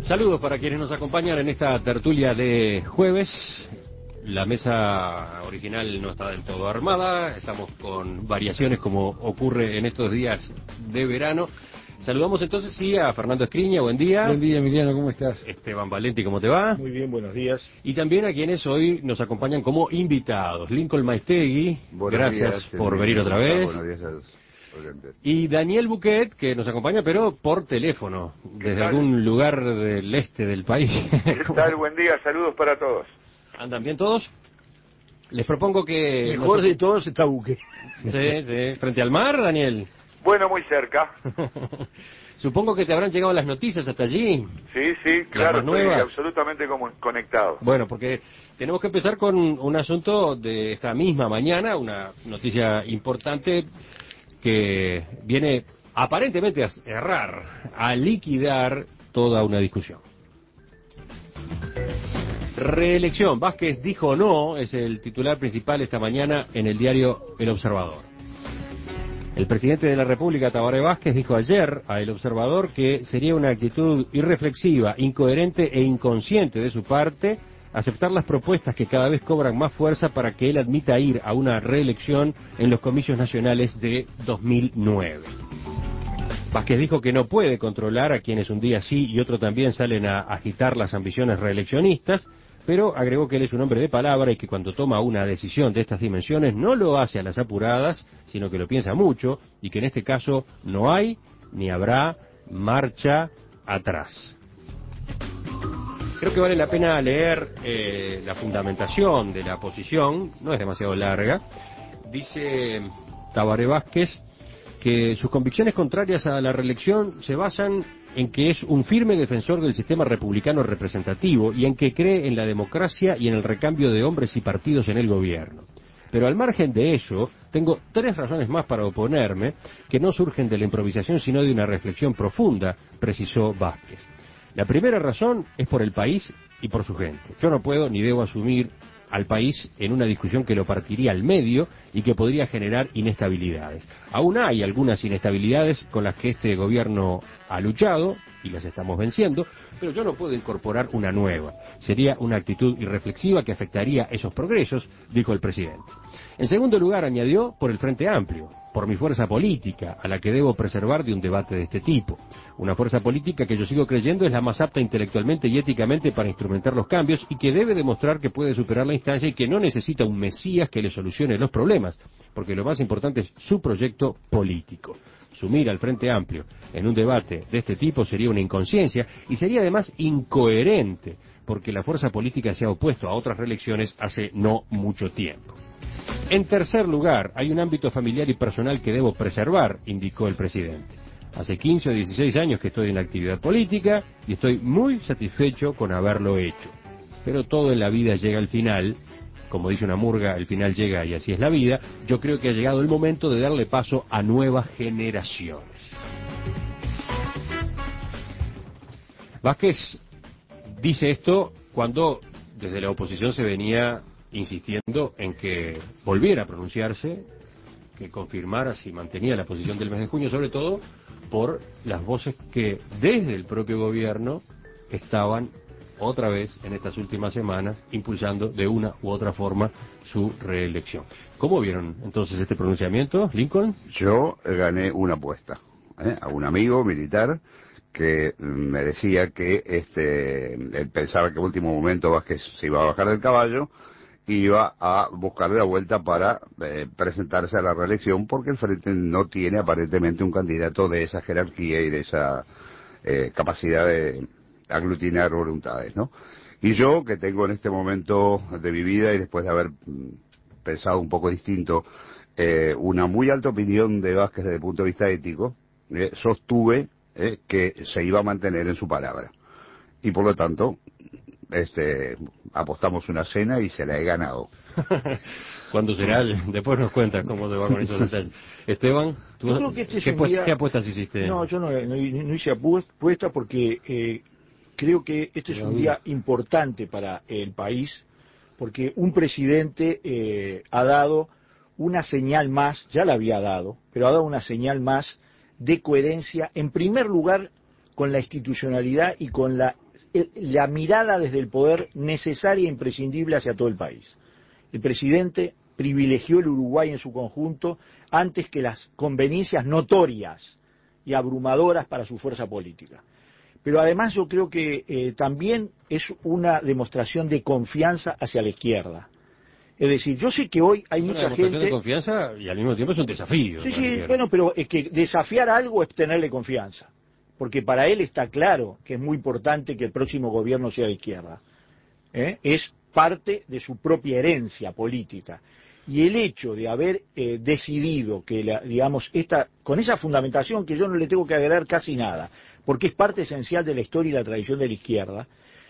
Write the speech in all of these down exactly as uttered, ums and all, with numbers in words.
Saludos para quienes nos acompañan en esta tertulia de jueves. La mesa original no está del todo armada, estamos con variaciones como ocurre en estos días de verano. Saludamos entonces sí a Fernando Escriña, buen día. Buen día, Emiliano, ¿cómo estás? Esteban Valenti, ¿cómo te va? Muy bien, buenos días. Y también a quienes hoy nos acompañan como invitados. Lincoln Maestegui, buenos gracias días, por Emilio, venir otra ¿cómo vez. está? Buenos días a los oyentes. Y Daniel Buquet, que nos acompaña, pero por teléfono, desde tal? algún lugar del este del país. ¿Qué tal? Buen día, saludos para todos. ¿Andan bien todos? Les propongo que... Mejor nos... de todos está Buque. Sí, sí. ¿Frente al mar, Daniel? Bueno, muy cerca. Supongo que te habrán llegado las noticias hasta allí. Sí, sí, claro, estoy nuevas. absolutamente como conectado. Bueno, porque tenemos que empezar con un asunto de esta misma mañana, una noticia importante que viene aparentemente a cerrar, a liquidar toda una discusión. Reelección. Vázquez dijo no, es el titular principal esta mañana en el diario El Observador. El presidente de la República, Tabaré Vázquez, dijo ayer a El Observador que sería una actitud irreflexiva, incoherente e inconsciente de su parte aceptar las propuestas que cada vez cobran más fuerza para que él admita ir a una reelección en los comicios nacionales de dos mil nueve. Vázquez dijo que no puede controlar a quienes un día sí y otro también salen a agitar las ambiciones reeleccionistas, pero agregó que él es un hombre de palabra y que cuando toma una decisión de estas dimensiones no lo hace a las apuradas, sino que lo piensa mucho y que en este caso no hay ni habrá marcha atrás. Creo que vale la pena leer eh, la fundamentación de la posición, no es demasiado larga. Dice Tabaré Vázquez que sus convicciones contrarias a la reelección se basan en que es un firme defensor del sistema republicano representativo y en que cree en la democracia y en el recambio de hombres y partidos en el gobierno. Pero al margen de eso, tengo tres razones más para oponerme, que no surgen de la improvisación sino de una reflexión profunda, precisó Vázquez. La primera razón es por el país y por su gente. Yo no puedo ni debo asumir al país en una discusión que lo partiría al medio y que podría generar inestabilidades. Aún hay algunas inestabilidades con las que este gobierno ha luchado y las estamos venciendo, pero yo no puedo incorporar una nueva. Sería una actitud irreflexiva que afectaría esos progresos, dijo el presidente. En segundo lugar, añadió, por el Frente Amplio, por mi fuerza política, a la que debo preservar de un debate de este tipo. Una fuerza política que yo sigo creyendo es la más apta intelectualmente y éticamente para instrumentar los cambios y que debe demostrar que puede superar la instancia y que no necesita un mesías que le solucione los problemas, porque lo más importante es su proyecto político. Sumir al Frente Amplio en un debate de este tipo sería una inconsciencia y sería además incoherente, porque la fuerza política se ha opuesto a otras reelecciones hace no mucho tiempo. En tercer lugar, hay un ámbito familiar y personal que debo preservar, indicó el presidente. Hace quince o dieciséis años que estoy en la actividad política y estoy muy satisfecho con haberlo hecho. Pero todo en la vida llega al final, como dice una murga, el final llega y así es la vida. Yo creo que ha llegado el momento de darle paso a nuevas generaciones. Vázquez dice esto cuando desde la oposición se venía insistiendo en que volviera a pronunciarse, que confirmara si mantenía la posición del mes de junio, sobre todo por las voces que desde el propio gobierno estaban otra vez en estas últimas semanas impulsando de una u otra forma su reelección. ¿Cómo vieron entonces este pronunciamiento, Lincoln? Yo gané una apuesta ¿eh? a un amigo militar que me decía que este él pensaba que en último momento Vázquez se iba a bajar del caballo, iba a buscarle la vuelta para eh, presentarse a la reelección porque el Frente no tiene aparentemente un candidato de esa jerarquía y de esa eh, capacidad de aglutinar voluntades, ¿no? Y yo, que tengo en este momento de mi vida y después de haber mm, pensado un poco distinto, eh, una muy alta opinión de Vázquez desde el punto de vista ético, eh, sostuve eh, que se iba a mantener en su palabra. Y por lo tanto, este apostamos una cena y se la he ganado. ¿Cuándo será? Después nos cuentas cómo te va con esos detalles. Esteban, ¿tú Yo creo que este es ¿qué, un día... ¿qué apuestas hiciste? No, yo no, no, no hice apuesta porque eh, creo que este es un día importante para el país, porque un presidente eh, ha dado una señal más, ya la había dado, pero ha dado una señal más de coherencia, en primer lugar, con la institucionalidad y con la el, la mirada desde el poder necesaria e imprescindible hacia todo el país. El presidente privilegió el Uruguay en su conjunto antes que las conveniencias notorias y abrumadoras para su fuerza política. Pero además yo creo que eh, también es una demostración de confianza hacia la izquierda. Es decir, yo sé que hoy hay es mucha una demostración gente... de confianza y al mismo tiempo es un desafío. Sí, sí, bueno, pero es que desafiar algo es tenerle confianza. Porque para él está claro que es muy importante que el próximo gobierno sea de izquierda. ¿Eh? Es parte de su propia herencia política. Y el hecho de haber eh, decidido que, la, digamos, esta, con esa fundamentación que yo no le tengo que agregar casi nada, porque es parte esencial de la historia y la tradición de la izquierda,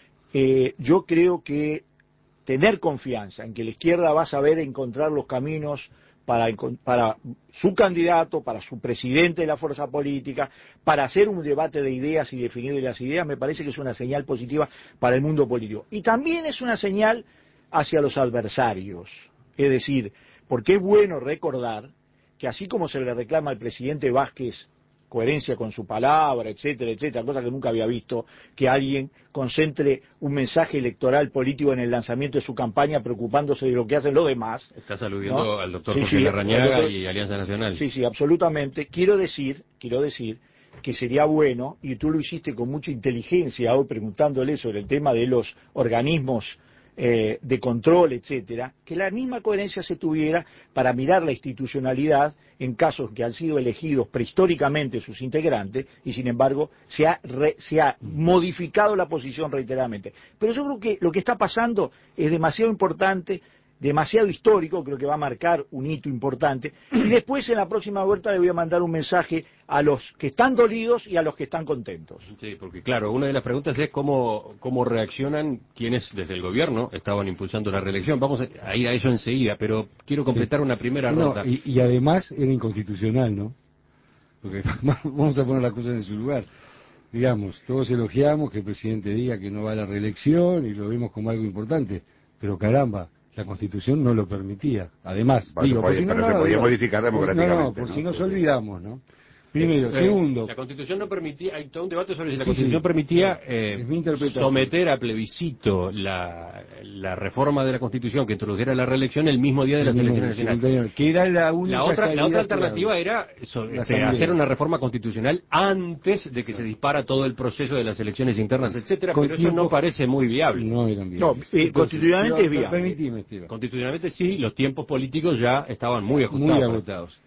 eh, yo creo que tener confianza en que la izquierda va a saber encontrar los caminos para, para su candidato, para su presidente de la fuerza política, para hacer un debate de ideas y definir las ideas, me parece que es una señal positiva para el mundo político. Y también es una señal hacia los adversarios. Es decir, porque es bueno recordar que así como se le reclama al presidente Vázquez coherencia con su palabra, etcétera, etcétera, cosa que nunca había visto, que alguien concentre un mensaje electoral político en el lanzamiento de su campaña preocupándose de lo que hacen los demás. Estás aludiendo, ¿no?, al doctor sí, Jorge sí, Larrañaga doctor, y Alianza Nacional. Sí, sí, absolutamente. Quiero decir, quiero decir que sería bueno, y tú lo hiciste con mucha inteligencia hoy preguntándole sobre el tema de los organismos eh, de control, etcétera, que la misma coherencia se tuviera para mirar la institucionalidad en casos que han sido elegidos prehistóricamente sus integrantes y sin embargo se ha, re, se ha modificado la posición reiteradamente. Pero yo creo que lo que está pasando es demasiado importante, demasiado histórico, creo que va a marcar un hito importante, y después en la próxima vuelta le voy a mandar un mensaje a los que están dolidos y a los que están contentos. Sí, porque claro, una de las preguntas es cómo, cómo reaccionan quienes desde el gobierno estaban impulsando la reelección. Vamos a ir a eso enseguida, pero quiero completar sí. una primera no, ronda. Y, y además era inconstitucional, ¿no? Porque vamos a poner las cosas en su lugar. Digamos, todos elogiamos que el presidente diga que no va a la reelección y lo vemos como algo importante, pero caramba, la Constitución no lo permitía. Además, bueno, digo, podía, por si no, pero no, se podía digo, modificar democráticamente. No, no, por ¿no? si nos sí, olvidamos, ¿no? Primero, eh, segundo. La Constitución no permitía, hay todo un debate sobre si la sí, Constitución sí, permitía eh, someter a plebiscito la, la reforma de la Constitución que introdujera la reelección el mismo día de las elecciones nacionales. Que era la única la otra, la otra alternativa clave. era so, este, hacer una reforma constitucional antes de que se dispara todo el proceso de las elecciones internas, etcétera, pero eso no parece muy viable. No eran viables. No, eh, constitucionalmente es viable. Permitime, Esteban. Constitucionalmente sí, los tiempos políticos ya estaban muy ajustados. Muy agotados.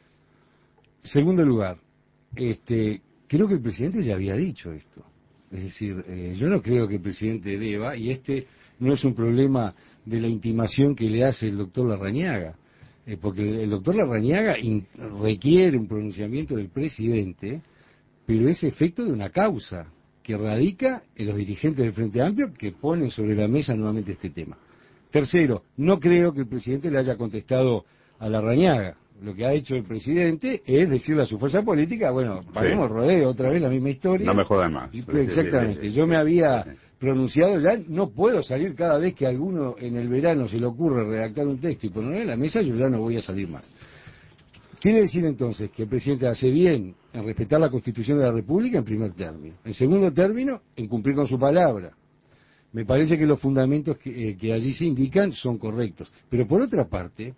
Segundo lugar, este, creo que el presidente ya había dicho esto. Es decir, eh, yo no creo que el presidente deba, y este no es un problema de la intimación que le hace el doctor Larrañaga, eh, porque el doctor Larrañaga in, requiere un pronunciamiento del presidente, pero es efecto de una causa que radica en los dirigentes del Frente Amplio que ponen sobre la mesa nuevamente este tema. Tercero, no creo que el presidente le haya contestado a Larrañaga. Lo que ha hecho el presidente es decirle a su fuerza política, bueno, paremos sí. rodeo, otra vez la misma historia. No me jodan más. Exactamente. Sí, sí, sí. Yo me había pronunciado ya, no puedo salir cada vez que a alguno en el verano se le ocurre redactar un texto y ponerlo en la mesa, yo ya no voy a salir más. Quiere decir entonces que el presidente hace bien en respetar la Constitución de la República en primer término. En segundo término, en cumplir con su palabra. Me parece que los fundamentos que, eh, que allí se indican son correctos. Pero por otra parte,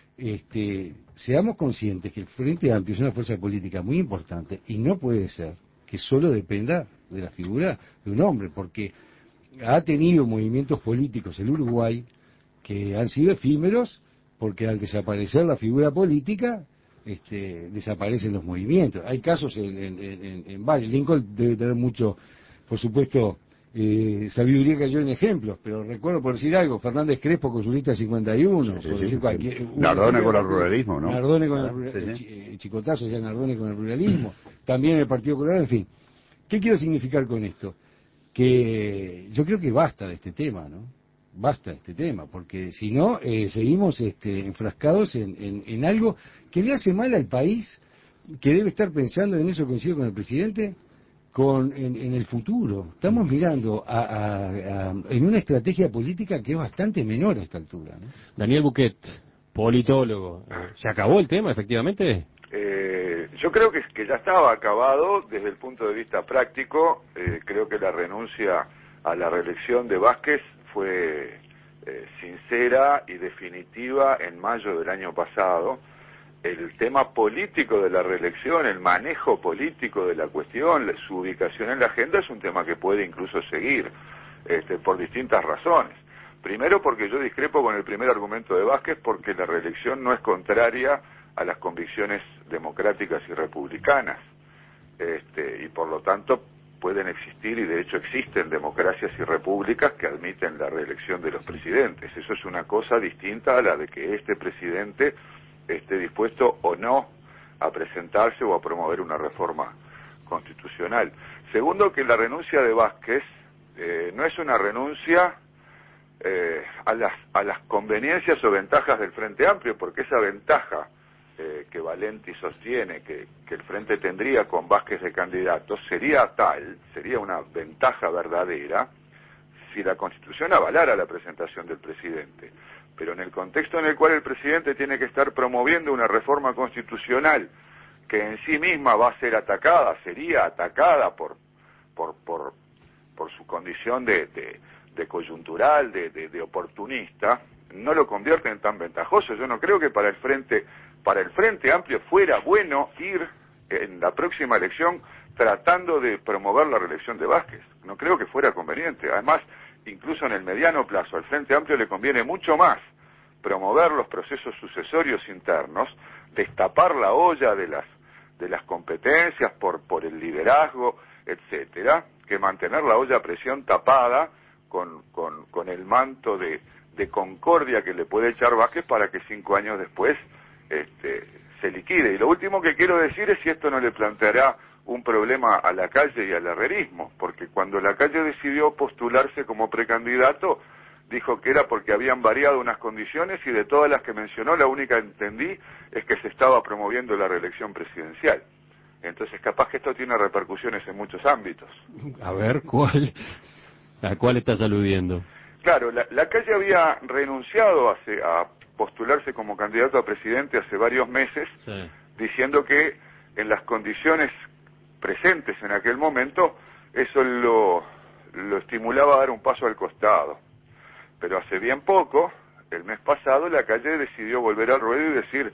este, seamos conscientes que el Frente Amplio es una fuerza política muy importante y no puede ser que solo dependa de la figura de un hombre, porque ha tenido movimientos políticos el Uruguay que han sido efímeros, porque al desaparecer la figura política este, desaparecen los movimientos. Hay casos en, en, en, en varios. Lincoln debe tener mucho, por supuesto, Eh, sabiduría cayó en ejemplos, pero recuerdo, por decir algo, Fernández Crespo con su lista cincuenta y uno, sí, por decir sí, cualquier... Sí. Nardone con el ruralismo, ¿no? Nardone con el ruralismo, sí, sí. Chicotazo, ya Nardone con el ruralismo, también el Partido Colorado, en fin. ¿Qué quiero significar con esto? Que yo creo que basta de este tema, ¿no? Basta de este tema, porque si no, eh, seguimos este, enfrascados en, en, en algo que le hace mal al país, que debe estar pensando, en eso coincido con el presidente, Con, en, en el futuro. Estamos mirando a, a, a, en una estrategia política que es bastante menor a esta altura, ¿no? Daniel Buquet, politólogo. ¿Se acabó el tema, efectivamente? Eh, yo creo que, que ya estaba acabado desde el punto de vista práctico. Eh, creo que la renuncia a la reelección de Vázquez fue eh, sincera y definitiva en mayo del año pasado. El tema político de la reelección, el manejo político de la cuestión, su ubicación en la agenda es un tema que puede incluso seguir, este, por distintas razones. Primero porque yo discrepo con el primer argumento de Vázquez, porque la reelección no es contraria a las convicciones democráticas y republicanas, este, y por lo tanto pueden existir, y de hecho existen, democracias y repúblicas que admiten la reelección de los presidentes. Eso es una cosa distinta a la de que este presidente esté dispuesto o no a presentarse o a promover una reforma constitucional. Segundo, que la renuncia de Vázquez eh, no es una renuncia eh, a las a las conveniencias o ventajas del Frente Amplio, porque esa ventaja eh, que Valenti sostiene que, que el Frente tendría con Vázquez de candidato sería tal, sería una ventaja verdadera si la Constitución avalara la presentación del presidente. Pero en el contexto en el cual el presidente tiene que estar promoviendo una reforma constitucional que en sí misma va a ser atacada, sería atacada por por por, por su condición de, de, de coyuntural, de, de, de oportunista, no lo convierte en tan ventajoso. Yo no creo que para el Frente, para el Frente Amplio fuera bueno ir en la próxima elección tratando de promover la reelección de Vázquez. No creo que fuera conveniente. Además, incluso en el mediano plazo, al Frente Amplio le conviene mucho más promover los procesos sucesorios internos, destapar la olla de las de las competencias por por el liderazgo, etcétera, que mantener la olla a presión tapada con con con el manto de de concordia que le puede echar Vázquez para que cinco años después este se liquide. Y lo último que quiero decir es si esto no le planteará un problema a la calle y al herrerismo, porque cuando la calle decidió postularse como precandidato, dijo que era porque habían variado unas condiciones, y de todas las que mencionó, la única que entendí es que se estaba promoviendo la reelección presidencial. Entonces, capaz que esto tiene repercusiones en muchos ámbitos. A ver, ¿cuál? ¿A cuál estás aludiendo? Claro, la, la calle había renunciado a, se, a postularse como candidato a presidente hace varios meses, sí, diciendo que en las condiciones presentes en aquel momento, eso lo, lo estimulaba a dar un paso al costado. Pero hace bien poco, el mes pasado, la calle decidió volver al ruedo y decir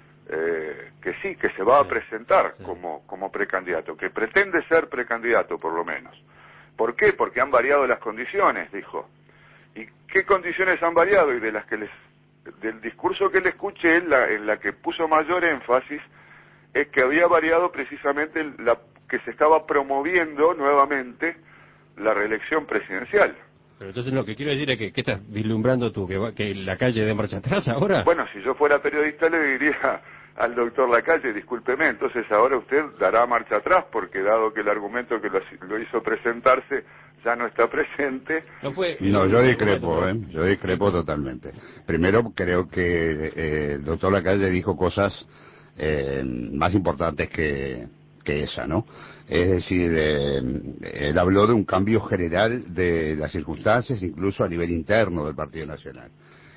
eh, que sí, que se va a presentar sí. como, como precandidato, que pretende ser precandidato por lo menos. ¿Por qué? Porque han variado las condiciones, dijo. ¿Y qué condiciones han variado? Y de las que les, del discurso que le escuché, en la, en la que puso mayor énfasis, es que había variado precisamente la que se estaba promoviendo nuevamente la reelección presidencial. Pero entonces lo que quiero decir es que, ¿qué estás vislumbrando tú? ¿Que, va, que la calle de marcha atrás ahora? Bueno, si yo fuera periodista le diría al doctor Lacalle, discúlpeme, entonces ahora usted dará marcha atrás, porque dado que el argumento que lo, lo hizo presentarse ya no está presente... No, fue, no yo discrepo, ¿eh? Yo discrepo totalmente. Primero, creo que eh, el doctor Lacalle dijo cosas eh, más importantes que, que esa, ¿no? Es decir, eh, él habló de un cambio general de las circunstancias, incluso a nivel interno del Partido Nacional,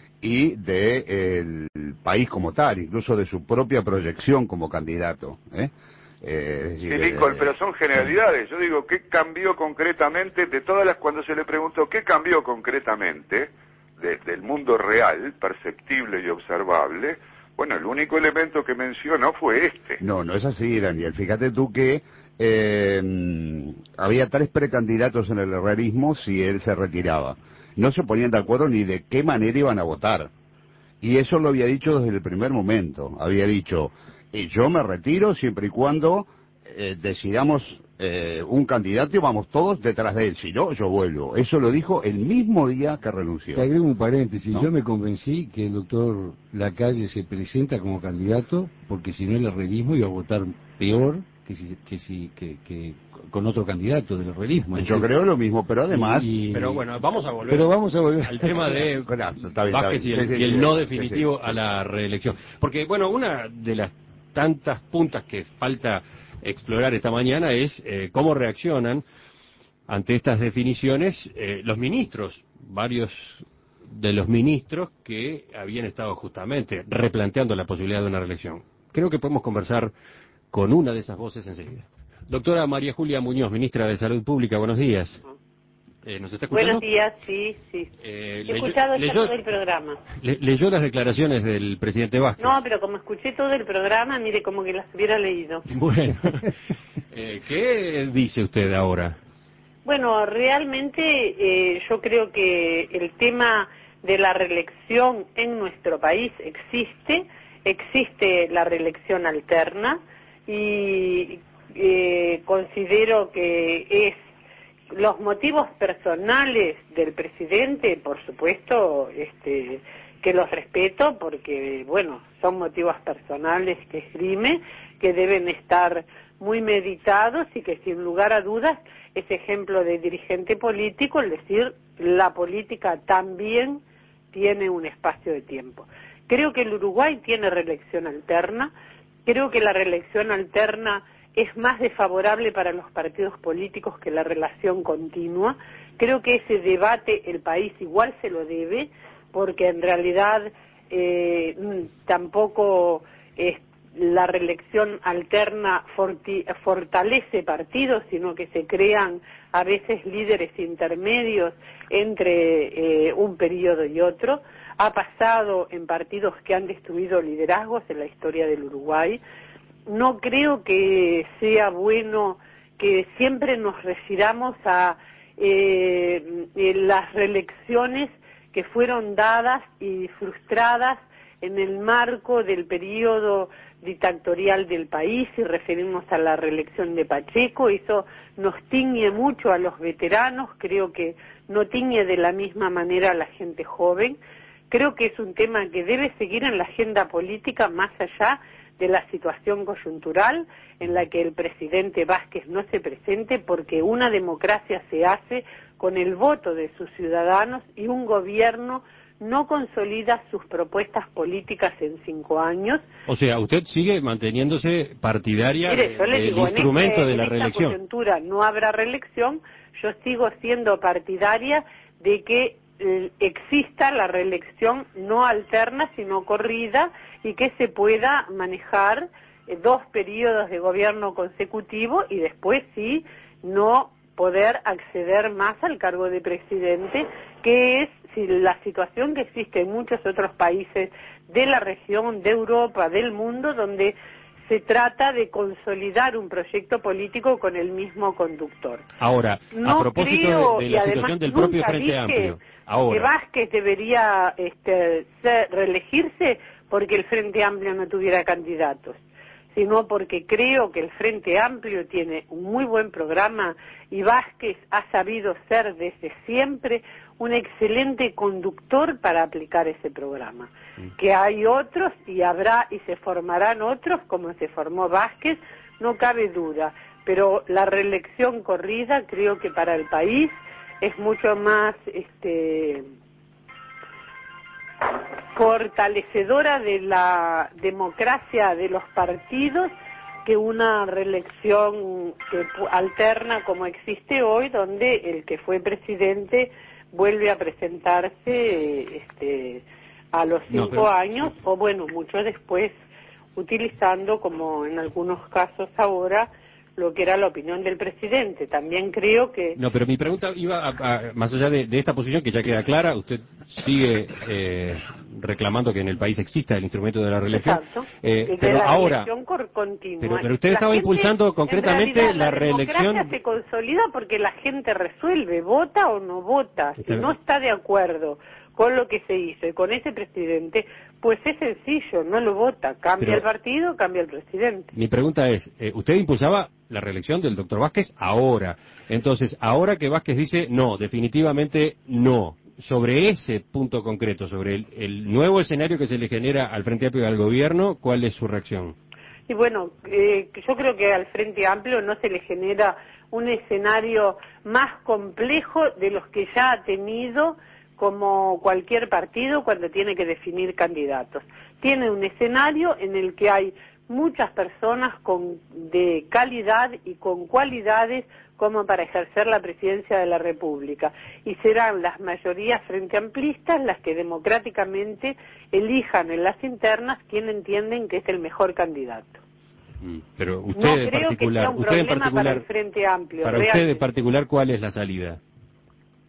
y de eh, el país como tal, incluso de su propia proyección como candidato, ¿eh? Eh, es decir, sí, Lincoln, eh, pero son generalidades. Yo digo, ¿qué cambió concretamente? De todas las, cuando se le preguntó ¿qué cambió concretamente de, del mundo real, perceptible y observable? Bueno, el único elemento que mencionó fue este. No, no es así, Daniel. Fíjate tú que eh, había tres precandidatos en el herrerismo si él se retiraba. No se ponían de acuerdo ni de qué manera iban a votar. Y eso lo había dicho desde el primer momento. Había dicho, eh, yo me retiro siempre y cuando eh, decidamos eh, un candidato y vamos todos detrás de él. Si no, yo vuelvo. Eso lo dijo el mismo día que renunció. Te agrego un paréntesis. ¿No? Yo me convencí que el doctor Lacalle se presenta como candidato porque si no el herrerismo iba a votar peor que si, que si que, que con otro candidato del herrerismo. Yo creo lo mismo, pero además... Y, pero bueno, vamos a volver, pero vamos a volver al tema de bueno, está bien, Vázquez está bien. y el, Sí, sí, y el sí, no sí, definitivo sí, sí, a la reelección. Porque, bueno, una de las tantas puntas que falta explorar esta mañana es eh, cómo reaccionan ante estas definiciones eh, los ministros, varios de los ministros que habían estado justamente replanteando la posibilidad de una reelección. Creo que podemos conversar con una de esas voces enseguida. Doctora María Julia Muñoz, ministra de Salud Pública, buenos días. Eh, ¿Nos está escuchando? Buenos días, sí, sí. Eh, He leyó, escuchado ya leyó, todo el programa. le, leyó las declaraciones del presidente Vázquez. No, pero como escuché todo el programa, mire, como que las hubiera leído. Bueno, eh, ¿qué dice usted ahora? Bueno, realmente eh, yo creo que el tema de la reelección en nuestro país existe, existe la reelección alterna y eh, considero que es los motivos personales del presidente, por supuesto, este, que los respeto porque, bueno, son motivos personales que esgrime, que deben estar muy meditados y que sin lugar a dudas es ejemplo de dirigente político, es decir, la política también tiene un espacio de tiempo. Creo que el Uruguay tiene reelección alterna, creo que la reelección alterna es más desfavorable para los partidos políticos que la relación continua. Creo que ese debate el país igual se lo debe, porque en realidad eh, tampoco eh, la reelección alterna forti fortalece partidos, sino que se crean a veces líderes intermedios entre eh, un periodo y otro. Ha pasado en partidos que han destruido liderazgos en la historia del Uruguay. No creo que sea bueno que siempre nos refiramos a eh, las reelecciones que fueron dadas y frustradas en el marco del periodo dictatorial del país, y referimos a la reelección de Pacheco. Eso nos tiñe mucho a los veteranos, creo que no tiñe de la misma manera a la gente joven. Creo que es un tema que debe seguir en la agenda política más allá de la situación coyuntural en la que el presidente Vázquez no se presente, porque una democracia se hace con el voto de sus ciudadanos y un gobierno no consolida sus propuestas políticas en cinco años. O sea, usted sigue manteniéndose partidaria Mire, yo le del digo, instrumento en este, de la en reelección. esta coyuntura no habrá reelección, yo sigo siendo partidaria de que eh, exista la reelección no alterna, sino corrida, y que se pueda manejar eh, dos periodos de gobierno consecutivo y después sí no poder acceder más al cargo de presidente, que es si la situación que existe en muchos otros países de la región, de Europa, del mundo, donde se trata de consolidar un proyecto político con el mismo conductor. Ahora, no a propósito creo, de, de la y situación además del propio nunca Frente dije Amplio, que ahora, Vázquez debería este, ser, reelegirse porque el Frente Amplio no tuviera candidatos, sino porque creo que el Frente Amplio tiene un muy buen programa y Vázquez ha sabido ser desde siempre un excelente conductor para aplicar ese programa. Mm. Que hay otros y habrá y se formarán otros como se formó Vázquez, no cabe duda, pero la reelección corrida creo que para el país es mucho más este fortalecedora de la democracia de los partidos que una reelección que alterna como existe hoy, donde el que fue presidente vuelve a presentarse este, a los cinco no, pero... años, o bueno, mucho después, utilizando, como en algunos casos ahora, lo que era la opinión del presidente. También creo que... No, pero mi pregunta iba a, a, más allá de, de esta posición que ya queda clara, usted sigue eh, reclamando que en el país exista el instrumento de la reelección. Exacto. Eh, pero la ahora... continua. Pero, pero usted la estaba gente, impulsando concretamente realidad, la reelección... La democracia se consolida porque la gente resuelve, vota o no vota. Si no está de acuerdo con lo que se hizo y con ese presidente, pues es sencillo, no lo vota, cambia Pero, el partido, cambia el presidente. Mi pregunta es, eh, usted impulsaba la reelección del doctor Vázquez ahora, entonces, ahora que Vázquez dice no, definitivamente no, sobre ese punto concreto, sobre el, el nuevo escenario que se le genera al Frente Amplio y al gobierno, ¿cuál es su reacción? Y bueno, eh, yo creo que al Frente Amplio no se le genera un escenario más complejo de los que ya ha tenido como cualquier partido cuando tiene que definir candidatos. Tiene un escenario en el que hay muchas personas con, de calidad y con cualidades como para ejercer la presidencia de la República, y serán las mayorías frente amplistas las que democráticamente elijan en las internas quien entienden que es el mejor candidato. Pero usted no en creo particular, que sea un usted en problema particular, para el Frente Amplio. Para realmente. usted en particular, ¿cuál es la salida?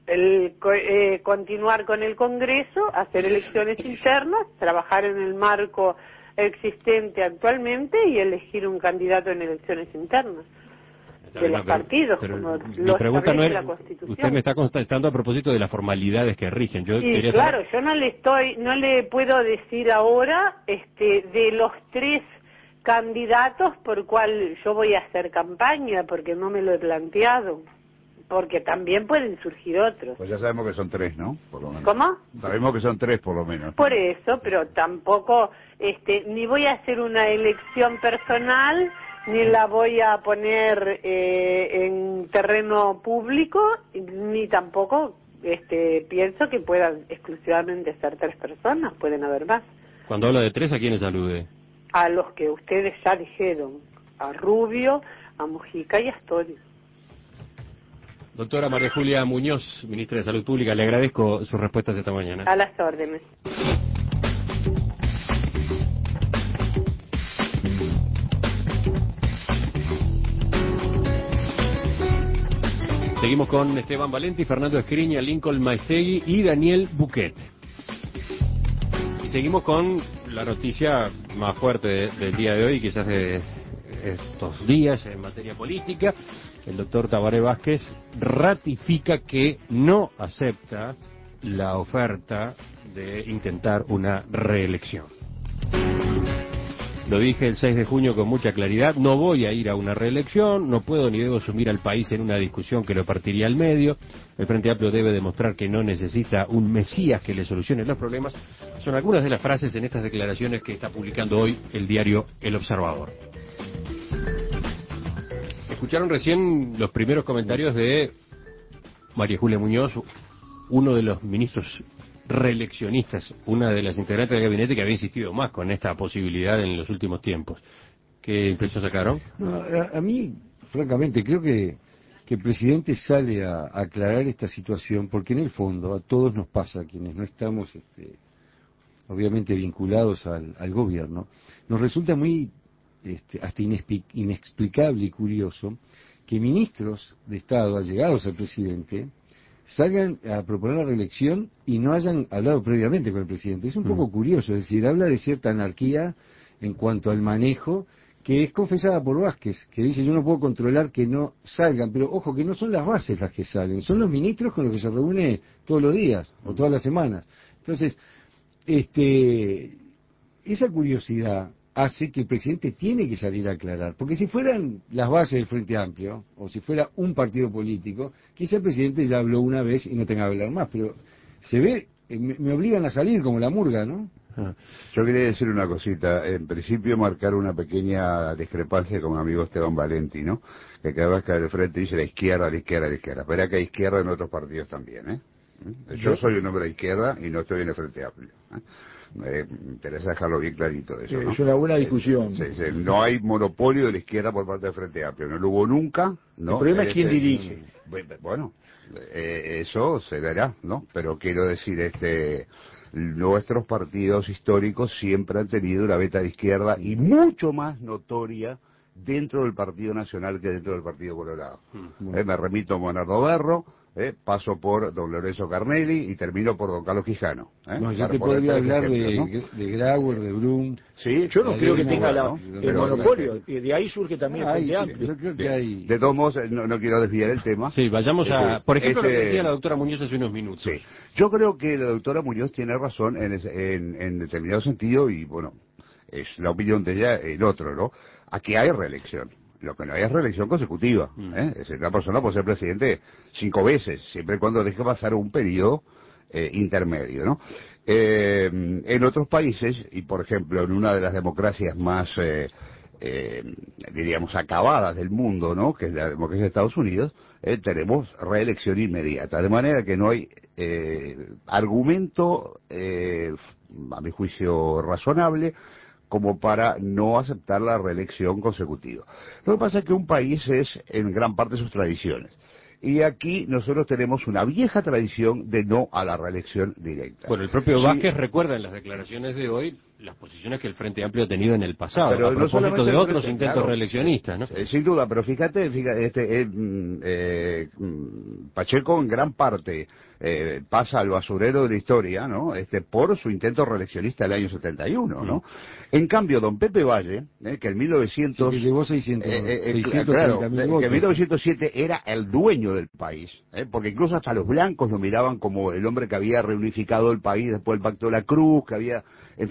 el, eh, continuar con el Congreso, hacer elecciones internas, trabajar en el marco existente actualmente y elegir un candidato en elecciones internas de los partidos, como lo establece la Constitución. Usted me está contestando a propósito de las formalidades que rigen. Yo sí, quería claro, saber... yo no le estoy, no le puedo decir ahora, este, de los tres candidatos por cual yo voy a hacer campaña, porque no me lo he planteado. Porque también pueden surgir otros. Pues ya sabemos que son tres, ¿no? Por lo menos. ¿Cómo? Sabemos que son tres, por lo menos. Por eso, pero tampoco, este, ni voy a hacer una elección personal, ni la voy a poner eh, en terreno público, ni tampoco, este, pienso que puedan exclusivamente ser tres personas, pueden haber más. Cuando habla de tres, ¿a quiénes alude? A los que ustedes ya dijeron, a Rubio, a Mujica y a Astori. Doctora María Julia Muñoz, ministra de Salud Pública, le agradezco sus respuestas esta mañana. A las órdenes. Seguimos con Esteban Valenti, Fernando Escriña, Lincoln Maestegui y Daniel Buquet. Y seguimos con la noticia más fuerte de, del día de hoy, quizás de estos días en materia política. El doctor Tabaré Vázquez ratifica que no acepta la oferta de intentar una reelección. Lo dije el seis de junio con mucha claridad, no voy a ir a una reelección, no puedo ni debo sumir al país en una discusión que lo partiría al medio. El Frente Amplio debe demostrar que no necesita un mesías que le solucione los problemas. Son algunas de las frases en estas declaraciones que está publicando hoy el diario El Observador. Escucharon recién los primeros comentarios de María Julia Muñoz, uno de los ministros reeleccionistas, una de las integrantes del gabinete que había insistido más con esta posibilidad en los últimos tiempos. ¿Qué impresión sacaron? No, a, a mí, francamente, creo que, que el presidente sale a, a aclarar esta situación porque en el fondo a todos nos pasa, quienes no estamos este, obviamente vinculados al, al gobierno, nos resulta muy este, hasta inexplicable y curioso que ministros de Estado allegados al presidente salgan a proponer la reelección y no hayan hablado previamente con el presidente. Es un poco curioso, es decir, habla de cierta anarquía en cuanto al manejo que es confesada por Vázquez, que dice yo no puedo controlar que no salgan, pero ojo que no son las bases las que salen, son los ministros con los que se reúne todos los días o todas las semanas. Entonces, este, esa curiosidad hace que el presidente tiene que salir a aclarar, porque si fueran las bases del Frente Amplio, o si fuera un partido político, quizá el presidente ya habló una vez y no tenga que hablar más, pero se ve, me, me obligan a salir como la murga, ¿no? Yo quería decir una cosita, en principio marcar una pequeña discrepancia con mi amigo Esteban Valenti, ¿no? Que cada vez que abre el frente dice la izquierda, la izquierda, la izquierda, pero que hay izquierda en otros partidos también, ¿eh? Yo soy un hombre de izquierda y no estoy en el Frente Amplio, ¿eh? Me interesa dejarlo bien clarito eso, ¿no? Es una buena discusión. Sí, sí, no hay monopolio de la izquierda por parte del Frente Amplio, no lo hubo nunca, ¿no? El problema es quién este, dirige. Bueno, eh, eso se dará, ¿no? Pero quiero decir, este, nuestros partidos históricos siempre han tenido una beta de izquierda y mucho más notoria dentro del Partido Nacional que dentro del Partido Colorado. Mm. Eh, me remito a Monardo Berro, eh, paso por don Lorenzo Carnelli y termino por don Carlos Quijano. Eh, no, yo te podría hablar ejemplos, de, ¿no? de Grauer, de Brum. Sí, yo no creo que tenga la, ¿no? el Pero, monopolio, y de ahí surge también ah, el Frente hay, Amplio. Yo creo que hay... De todos modos, no, no quiero desviar el tema. Sí, vayamos a... Por ejemplo, este, lo que decía la doctora Muñoz hace unos minutos. Sí. Yo creo que la doctora Muñoz tiene razón en, ese, en, en determinado sentido y, bueno, es la opinión de ella el otro, ¿no? Aquí hay reelección. Lo que no hay es reelección consecutiva. ¿eh? Es decir, una persona puede ser presidente cinco veces, siempre y cuando deje pasar un periodo eh, intermedio, ¿no? Eh, en otros países, y por ejemplo en una de las democracias más, eh, eh, diríamos, acabadas del mundo, ¿no? Que es la democracia de Estados Unidos, eh, tenemos reelección inmediata. De manera que no hay eh, argumento, eh, a mi juicio, razonable como para no aceptar la reelección consecutiva. Lo que pasa es que un país es en gran parte sus tradiciones. Y aquí nosotros tenemos una vieja tradición de no a la reelección directa. Bueno, el propio Vázquez sí recuerda en las declaraciones de hoy las posiciones que el Frente Amplio ha tenido en el pasado, pero a no propósito de otros frente, intentos claro, reeleccionistas, ¿no? Eh, sin duda, pero fíjate, fíjate este, eh, eh, Pacheco en gran parte eh, pasa al basurero de la historia, ¿no? Este, por su intento reeleccionista del año setenta y uno, ¿no? Mm. En cambio, don Pepe Valle, eh, que en mil novecientos... Sí, que llevó seiscientos, eh, eh, seiscientos claro, treinta mil que votos. en mil novecientos siete era el dueño del país, ¿eh? Porque incluso hasta los blancos lo miraban como el hombre que había reunificado el país después del Pacto de la Cruz, que había, en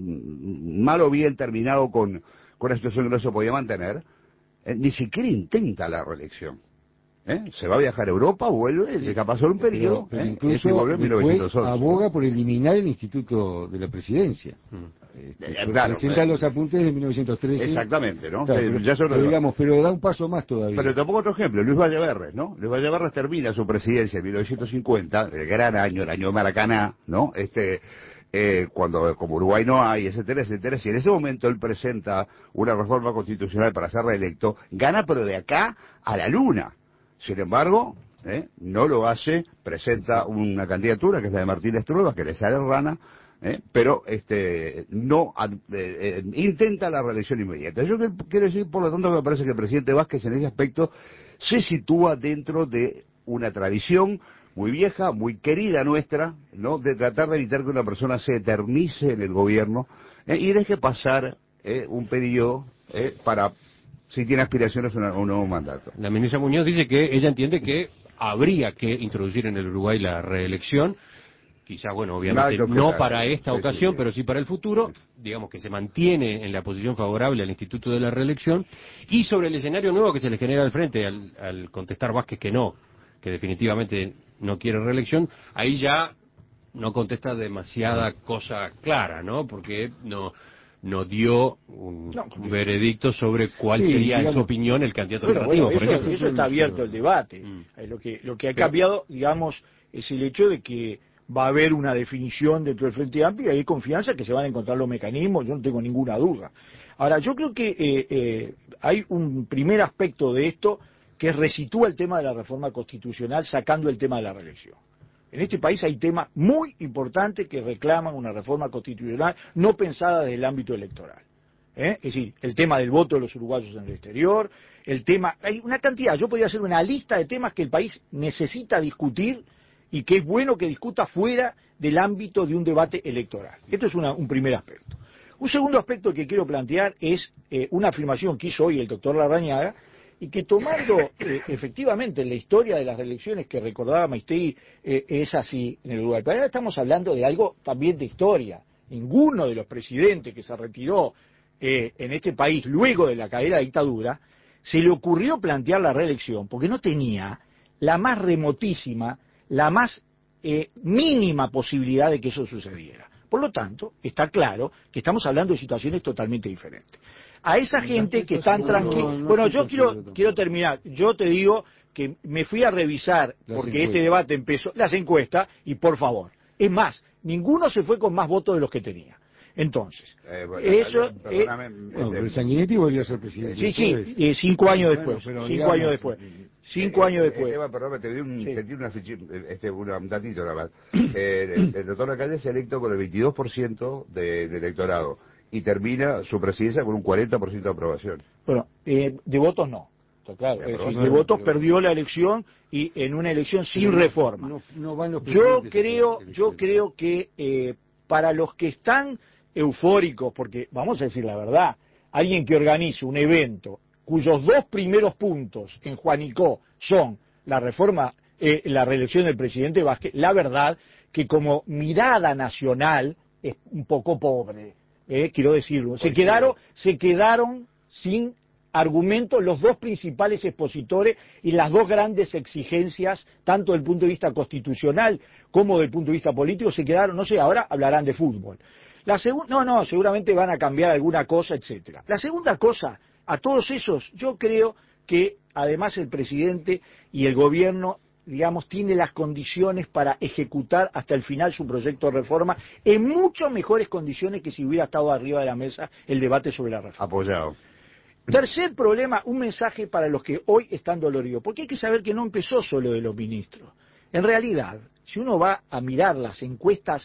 fin, mal o bien terminado con, con la situación que no se podía mantener. Eh, ni siquiera intenta la reelección. ¿Eh? Se va a viajar a Europa, vuelve, deja pasar un periodo, pero, pero ¿eh? incluso y vuelve en después aboga por eliminar el Instituto de la Presidencia. Mm. Este, eh, claro, presenta eh, los apuntes de mil novecientos trece. Exactamente, ¿no? Claro, que, pero, ya se pero, digamos, pero da un paso más todavía. Pero tampoco otro ejemplo, Luis Valleverres, ¿no? Luis Valleverres termina su presidencia en mil novecientos cincuenta, el gran año, el año de Maracaná, ¿no? Este... Eh, cuando como Uruguay no hay, etcétera, etcétera, si en ese momento él presenta una reforma constitucional para ser reelecto, gana pero de acá a la luna. Sin embargo, eh, no lo hace, presenta una candidatura que es la de Martínez Trueba, que le sale rana, eh, pero este no eh, eh, intenta la reelección inmediata. Yo quiero decir, por lo tanto, que me parece que el presidente Vázquez en ese aspecto se sitúa dentro de una tradición muy vieja, muy querida nuestra, ¿no? De tratar de evitar que una persona se eternice en el gobierno eh, y deje pasar eh, un periodo eh, para, si tiene aspiraciones, a un nuevo mandato. La ministra Muñoz dice que ella entiende que habría que introducir en el Uruguay la reelección, quizás, bueno, obviamente no, no para esta sí, ocasión, sí, pero sí para el futuro, digamos que se mantiene en la posición favorable al Instituto de la Reelección, y sobre el escenario nuevo que se le genera al frente, al, al contestar Vázquez que no, que definitivamente no quiere reelección, ahí ya no contesta demasiada cosa clara, ¿no? Porque no no dio un no, veredicto sobre cuál sí, sería, digamos, en su opinión, el candidato bueno, alternativo. Bueno, por eso, eso está abierto el debate. Mm. Eh, lo que lo que ha cambiado, digamos, es el hecho de que va a haber una definición dentro del Frente Amplio y hay confianza que se van a encontrar los mecanismos, yo no tengo ninguna duda. Ahora, yo creo que eh, eh, hay un primer aspecto de esto que resitúa el tema de la reforma constitucional sacando el tema de la reelección. En este país hay temas muy importantes que reclaman una reforma constitucional no pensada desde el ámbito electoral. ¿Eh? Es decir, el tema del voto de los uruguayos en el exterior, el tema... Hay una cantidad, yo podría hacer una lista de temas que el país necesita discutir y que es bueno que discuta fuera del ámbito de un debate electoral. Esto es una, un primer aspecto. Un segundo aspecto que quiero plantear es eh, una afirmación que hizo hoy el doctor Larrañaga, y que tomando eh, efectivamente la historia de las reelecciones que recordaba Maistegui eh, es así en el Uruguay. Pero ahora estamos hablando de algo también de historia. Ninguno de los presidentes que se retiró eh, en este país luego de la caída de la dictadura se le ocurrió plantear la reelección porque no tenía la más remotísima, la más eh, mínima posibilidad de que eso sucediera. Por lo tanto, está claro que estamos hablando de situaciones totalmente diferentes. A esa gente que están tranquilos... Bueno, yo quiero, quiero terminar. Yo te digo que me fui a revisar, porque este debate empezó, las encuestas, y por favor. Es más, ninguno se fue con más votos de los que tenía. Entonces, eh, bueno, eso... Perdóname, eh, no, pero Sanguinetti volvió a ser presidente. Sí, sí, eh, cinco años después. Bueno, cinco digamos, años después. Cinco eh, años después. Eva, perdón, te di un, sí. te di una este, una, un datito nada más. eh, el, el doctor Lacalle se ha electo con el veintidós por ciento de, de electorado. Y termina su presidencia con un cuarenta por ciento de aprobación. Bueno, eh, de votos no. Claro, de, decir, de votos pero... perdió la elección y en una elección sin no, reforma. No, no van los yo creo, yo creo que eh, para los que están eufóricos, porque vamos a decir la verdad, alguien que organice un evento cuyos dos primeros puntos en Juanicó son la reforma, eh, la reelección del presidente Vázquez, la verdad que como mirada nacional es un poco pobre. Eh, quiero decirlo, se quedaron, se quedaron sin argumentos los dos principales expositores y las dos grandes exigencias, tanto desde el punto de vista constitucional como desde el punto de vista político, se quedaron, no sé, ahora hablarán de fútbol. La segunda, no, no, seguramente van a cambiar alguna cosa, etcétera. La segunda cosa, a todos esos, yo creo que además el presidente y el gobierno digamos, tiene las condiciones para ejecutar hasta el final su proyecto de reforma en mucho mejores condiciones que si hubiera estado arriba de la mesa el debate sobre la reforma. Apoyado. Tercer problema, un mensaje para los que hoy están doloridos, porque hay que saber que no empezó solo de los ministros. En realidad, si uno va a mirar las encuestas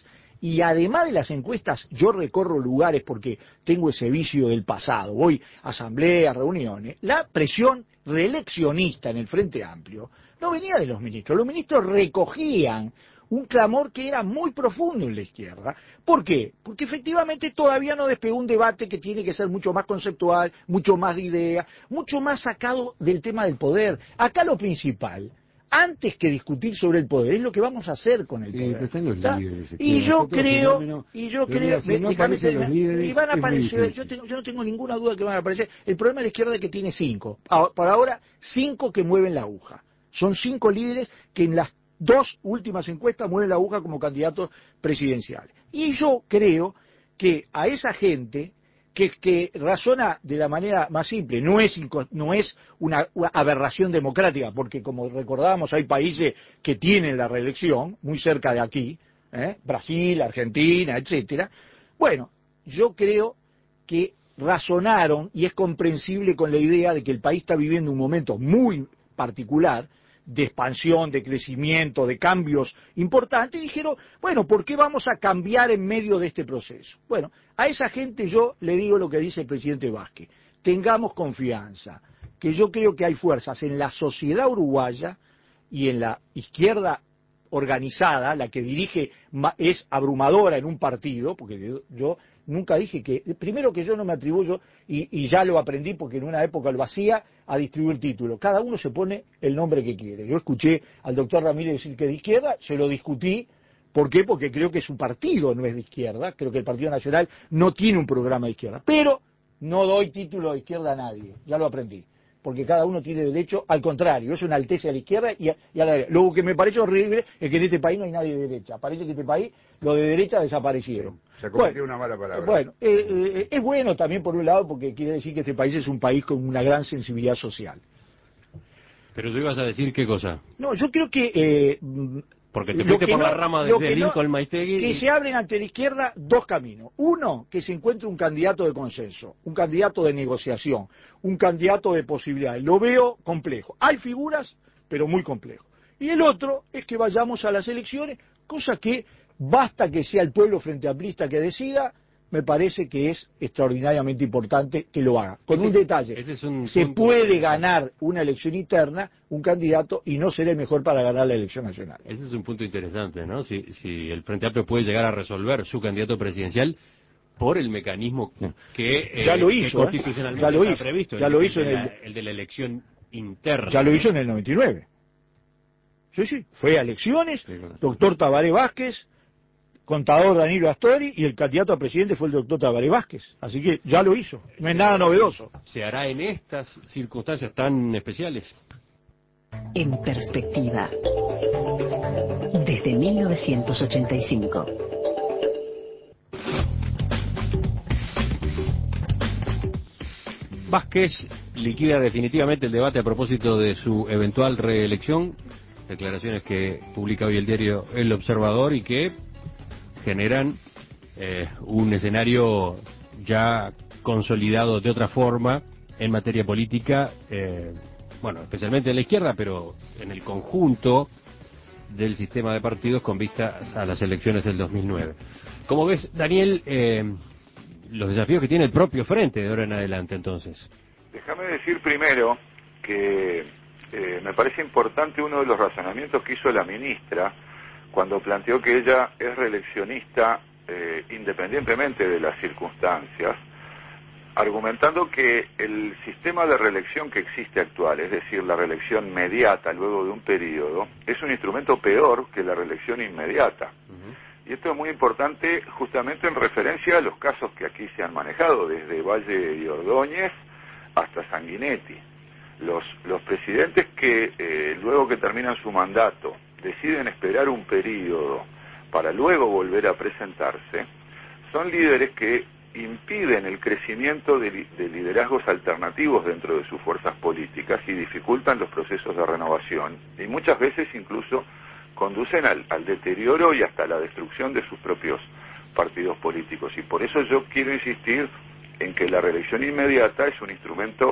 Y además de las encuestas, yo recorro lugares porque tengo ese vicio del pasado, voy a asambleas, reuniones, la presión reeleccionista en el Frente Amplio no venía de los ministros, los ministros recogían un clamor que era muy profundo en la izquierda. ¿Por qué? Porque efectivamente todavía no despegó un debate que tiene que ser mucho más conceptual, mucho más de idea, mucho más sacado del tema del poder. Acá lo principal, antes que discutir sobre el poder, es lo que vamos a hacer con el sí, poder. Pero están los ¿Está? líderes, Y yo creo, fenómeno, y yo pero creo, mira, si no déjame aparecen terminar, los líderes, y van a es muy aparecer, difícil. yo, tengo, yo no tengo ninguna duda que van a aparecer. El problema de la izquierda es que tiene cinco, Ah, por ahora cinco que mueven la aguja. Son cinco líderes que en las dos últimas encuestas mueven la aguja como candidatos presidenciales. Y yo creo que a esa gente que, que razona de la manera más simple, no es, no es una, una aberración democrática, porque como recordábamos hay países que tienen la reelección, muy cerca de aquí, ¿eh? Brasil, Argentina, etcétera. Bueno, yo creo que razonaron y es comprensible con la idea de que el país está viviendo un momento muy particular, de expansión, de crecimiento, de cambios importantes, y dijeron, bueno, ¿por qué vamos a cambiar en medio de este proceso? Bueno, a esa gente yo le digo lo que dice el presidente Vázquez, tengamos confianza, que yo creo que hay fuerzas en la sociedad uruguaya y en la izquierda organizada, la que dirige, es abrumadora en un partido, porque yo nunca dije que, primero que yo no me atribuyo, y, y ya lo aprendí porque en una época lo hacía, a distribuir títulos. Cada uno se pone el nombre que quiere. Yo escuché al doctor Ramírez decir que de izquierda, se lo discutí. ¿Por qué? Porque creo que su partido no es de izquierda, creo que el Partido Nacional no tiene un programa de izquierda. Pero no doy título de izquierda a nadie, ya lo aprendí. Porque cada uno tiene derecho al contrario, es una alteza a la izquierda y a, y a la derecha. Lo que me parece horrible es que en este país no hay nadie de derecha. Parece que en este país los de derecha desaparecieron. Sí, se cometió bueno, una mala palabra. Bueno, eh, eh, es bueno también por un lado porque quiere decir que este país es un país con una gran sensibilidad social. Pero tú ibas a decir qué cosa. No, yo creo que... Eh, Porque te fuiste por no, la rama de, de Lincoln no, Maistegui. Que y... se abren ante la izquierda dos caminos. Uno, que se encuentre un candidato de consenso, un candidato de negociación, un candidato de posibilidades. Lo veo complejo. Hay figuras, pero muy complejo. Y el otro es que vayamos a las elecciones, cosa que basta que sea el pueblo frente amplista que decida. Me parece que es extraordinariamente importante que lo haga. Con ese, un detalle, ese es un se punto puede ganar una elección interna, un candidato, y no ser el mejor para ganar la elección nacional. Ese es un punto interesante, ¿no? Si, si el Frente Amplio puede llegar a resolver su candidato presidencial por el mecanismo que, eh, ya lo hizo, que constitucionalmente ¿eh? ya lo está hizo, previsto, ya el, lo hizo el, en de el, la, el de la elección interna. Ya lo hizo en el noventa y nueve. Sí, sí, fue a elecciones, sí, bueno. Doctor Tabaré Vázquez, contador Danilo Astori, y el candidato a presidente fue el doctor Tabaré Vázquez. Así que ya lo hizo, no es nada novedoso. ¿Se hará en estas circunstancias tan especiales? En perspectiva, desde mil novecientos ochenta y cinco. Vázquez liquida definitivamente el debate a propósito de su eventual reelección. Declaraciones que publica hoy el diario El Observador y que generan eh, un escenario ya consolidado de otra forma en materia política, eh, bueno, especialmente en la izquierda, pero en el conjunto del sistema de partidos con vistas a las elecciones del dos mil nueve. ¿Cómo ves, Daniel, eh, los desafíos que tiene el propio frente de ahora en adelante, entonces? Déjame decir primero que eh, me parece importante uno de los razonamientos que hizo la ministra cuando planteó que ella es reeleccionista eh, independientemente de las circunstancias, argumentando que el sistema de reelección que existe actual, es decir, la reelección mediata luego de un periodo, es un instrumento peor que la reelección inmediata. Uh-huh. Y esto es muy importante justamente en referencia a los casos que aquí se han manejado, desde Valle y Ordóñez hasta Sanguinetti. Los, los presidentes que eh, luego que terminan su mandato deciden esperar un periodo para luego volver a presentarse, son líderes que impiden el crecimiento de, de liderazgos alternativos dentro de sus fuerzas políticas y dificultan los procesos de renovación y muchas veces incluso conducen al, al deterioro y hasta la destrucción de sus propios partidos políticos. Y por eso yo quiero insistir en que la reelección inmediata es un instrumento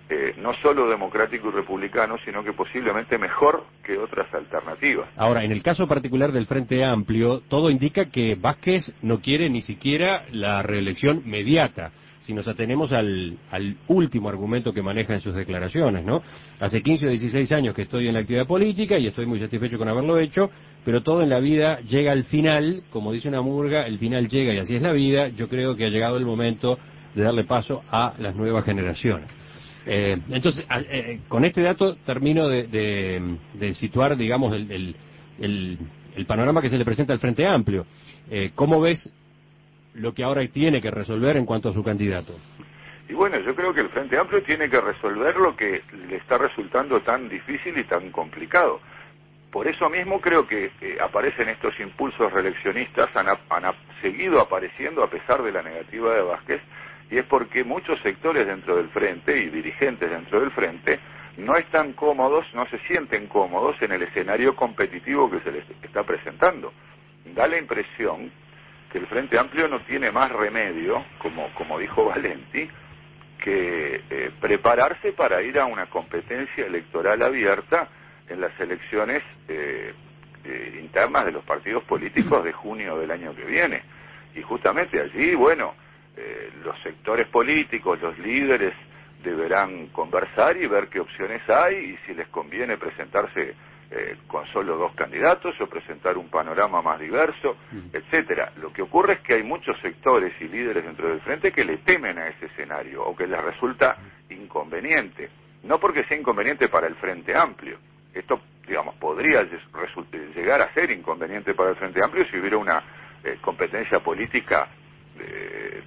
eh, no solo democrático y republicano, sino que posiblemente mejor que otras alternativas. Ahora, en el caso particular del Frente Amplio, todo indica que Vázquez no quiere ni siquiera la reelección mediata, si nos atenemos al, al último argumento que maneja en sus declaraciones, ¿no? Hace quince o dieciséis años que estoy en la actividad política y estoy muy satisfecho con haberlo hecho, pero todo en la vida llega al final, como dice una murga, el final llega y así es la vida. Yo creo que ha llegado el momento de darle paso a las nuevas generaciones. Eh, entonces, eh, con este dato termino de, de, de situar, digamos, el, el, el, el panorama que se le presenta al Frente Amplio. Eh, ¿Cómo ves lo que ahora tiene que resolver en cuanto a su candidato? Y bueno, yo creo que el Frente Amplio tiene que resolver lo que le está resultando tan difícil y tan complicado. Por eso mismo creo que eh, aparecen estos impulsos reeleccionistas, han, han seguido apareciendo a pesar de la negativa de Vázquez, y es porque muchos sectores dentro del Frente y dirigentes dentro del Frente no están cómodos, no se sienten cómodos en el escenario competitivo que se les está presentando. Da la impresión que el Frente Amplio no tiene más remedio, como, como dijo Valenti, que eh, prepararse para ir a una competencia electoral abierta en las elecciones eh, eh, internas de los partidos políticos de junio del año que viene. Y justamente allí, bueno, eh, los sectores políticos, los líderes, deberán conversar y ver qué opciones hay y si les conviene presentarse eh, con solo dos candidatos o presentar un panorama más diverso, etcétera. Lo que ocurre es que hay muchos sectores y líderes dentro del Frente que le temen a ese escenario o que les resulta inconveniente. No porque sea inconveniente para el Frente Amplio. Esto, digamos, podría llegar a ser inconveniente para el Frente Amplio si hubiera una eh, competencia política eh,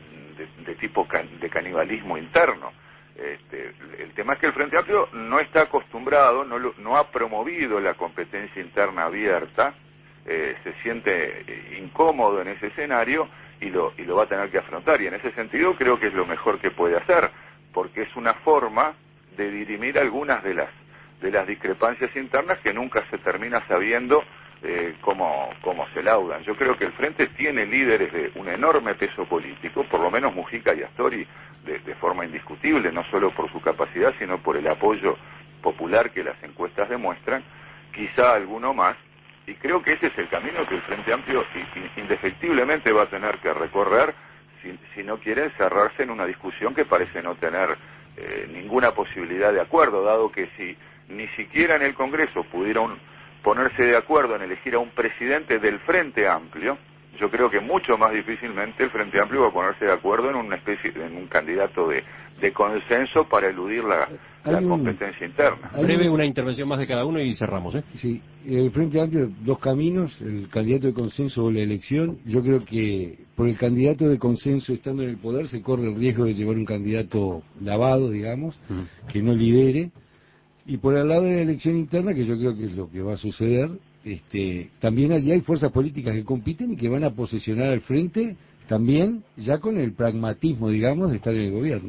de, de tipo can, de canibalismo interno. Este, el tema es que el Frente Amplio no está acostumbrado, no, lo, no ha promovido la competencia interna abierta, eh, se siente eh, incómodo en ese escenario y lo, y lo va a tener que afrontar. Y en ese sentido creo que es lo mejor que puede hacer, porque es una forma de dirimir algunas de las de las discrepancias internas que nunca se termina sabiendo eh, cómo, cómo se laudan. Yo creo que el Frente tiene líderes de un enorme peso político, por lo menos Mujica y Astori, de, de forma indiscutible, no solo por su capacidad, sino por el apoyo popular que las encuestas demuestran, quizá alguno más, y creo que ese es el camino que el Frente Amplio indefectiblemente va a tener que recorrer si, si no quiere encerrarse en una discusión que parece no tener eh, ninguna posibilidad de acuerdo, dado que si ni siquiera en el Congreso pudieron ponerse de acuerdo en elegir a un presidente del Frente Amplio, yo creo que mucho más difícilmente el Frente Amplio va a ponerse de acuerdo en una especie, en un candidato de, de consenso para eludir la, la un, competencia interna. Breve, una intervención más de cada uno y cerramos, ¿eh? Sí, el Frente Amplio, dos caminos, el candidato de consenso o la elección. Yo creo que por el candidato de consenso estando en el poder se corre el riesgo de llevar un candidato lavado, digamos, uh-huh. que no lidere. Y por el lado de la elección interna, que yo creo que es lo que va a suceder, este, también allí hay fuerzas políticas que compiten y que van a posesionar al frente también ya con el pragmatismo, digamos, de estar en el gobierno.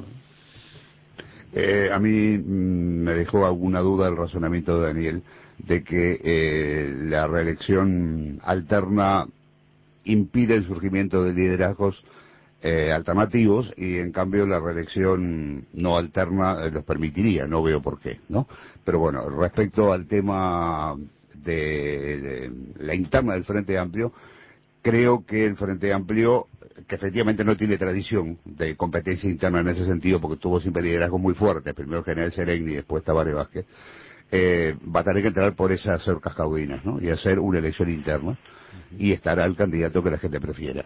Eh, a mí mmm, me dejó alguna duda el razonamiento de Daniel de que eh, la reelección alterna impide el surgimiento de liderazgos Eh, alternativos y en cambio la reelección no alterna eh, los permitiría, no veo por qué, ¿no? Pero bueno, respecto al tema de, de la interna del Frente Amplio, creo que el Frente Amplio, que efectivamente no tiene tradición de competencia interna en ese sentido, porque tuvo siempre liderazgos muy fuertes, primero General Serén y después Tabaré Vázquez, eh, va a tener que entrar por esas cercas caudinas, ¿no? Y hacer una elección interna y estará el candidato que la gente prefiera.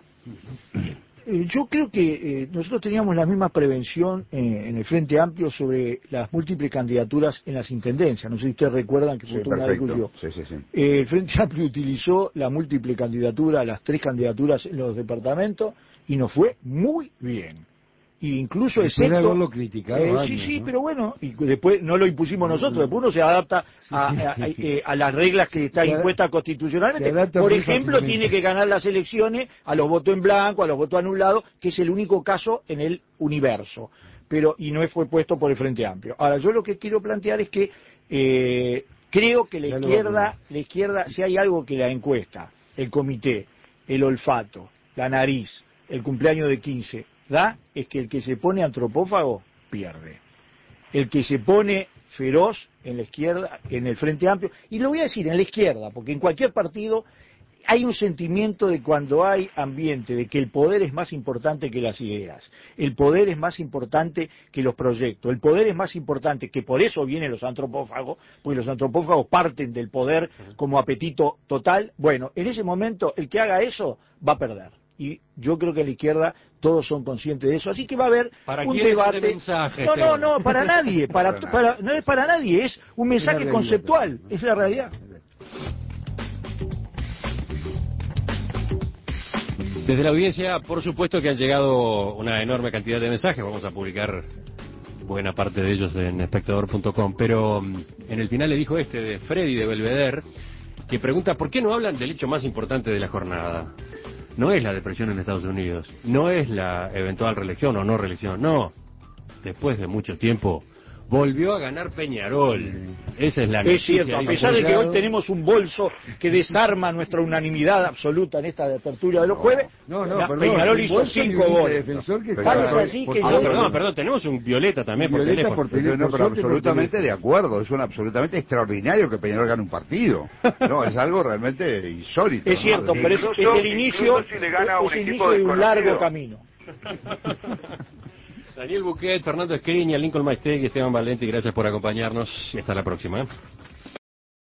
Yo creo que eh, nosotros teníamos la misma prevención eh, en el Frente Amplio sobre las múltiples candidaturas en las intendencias. No sé si ustedes recuerdan que fue sí, toda una discusión. Sí, sí, sí. Eh, el Frente Amplio utilizó la múltiple candidatura, las tres candidaturas en los departamentos, y nos fue muy bien. Y incluso excepto haberlo criticado eh, años, sí sí ¿no? pero bueno, y después no lo impusimos nosotros, después uno se adapta sí, a, sí. a, a, eh, a las reglas que están impuestas constitucionalmente. Por ejemplo, tiene que ganar las elecciones a los votos en blanco, a los votos anulados, que es el único caso en el universo, pero y no fue puesto por el Frente Amplio. Ahora, yo lo que quiero plantear es que eh, creo que la izquierda, la izquierda, si hay algo que la encuesta, el comité, el olfato, la nariz, el cumpleaños de quince da, es que el que se pone antropófago pierde. el que se pone feroz en la izquierda, en el Frente Amplio, y lo voy a decir, en la izquierda, porque en cualquier partido hay un sentimiento de cuando hay ambiente, de que el poder es más importante que las ideas, el poder es más importante que los proyectos, el poder es más importante, que por eso vienen los antropófagos, porque los antropófagos parten del poder como apetito total. Bueno, en ese momento el que haga eso va a perder. Y yo creo que en la izquierda todos son conscientes de eso, así que va a haber ¿Para un quién es debate. ese mensaje, no, no, Esteban? no, para nadie, para, Para para, no es para nadie, es un mensaje realidad, conceptual, pero, es la realidad. Desde la audiencia, por supuesto que han llegado una enorme cantidad de mensajes, vamos a publicar buena parte de ellos en espectador punto com, pero mm, en el final le dijo este de Freddy de Belvedere, que pregunta ¿por qué no hablan del hecho más importante de la jornada? No es la depresión en Estados Unidos, no es la eventual reelección o no reelección, no. Después de mucho tiempo, volvió a ganar Peñarol. Esa es la Es noticia. cierto, a dice. pesar de que hoy tenemos un bolso que desarma nuestra unanimidad absoluta en esta tertulia de los jueves, No, no, la- perdón, Peñarol un hizo bolso y cinco un goles. defensor que Tal es está- así por- que Ah, yo- perdón, perdón, tenemos un Violeta también por Violeta teléfono. por Pero, teléfono. no, pero absolutamente de acuerdo, es un absolutamente extraordinario que Peñarol gane un partido. No, es algo realmente insólito. Es ¿no? cierto, pero es, Incluso- es el inicio, incluso si le gana a un es el equipo inicio de un desconocido. largo camino. Daniel Buquet, Fernando Escriña, Lincoln Maestegui, Esteban Valenti, gracias por acompañarnos y hasta la próxima. ¿eh?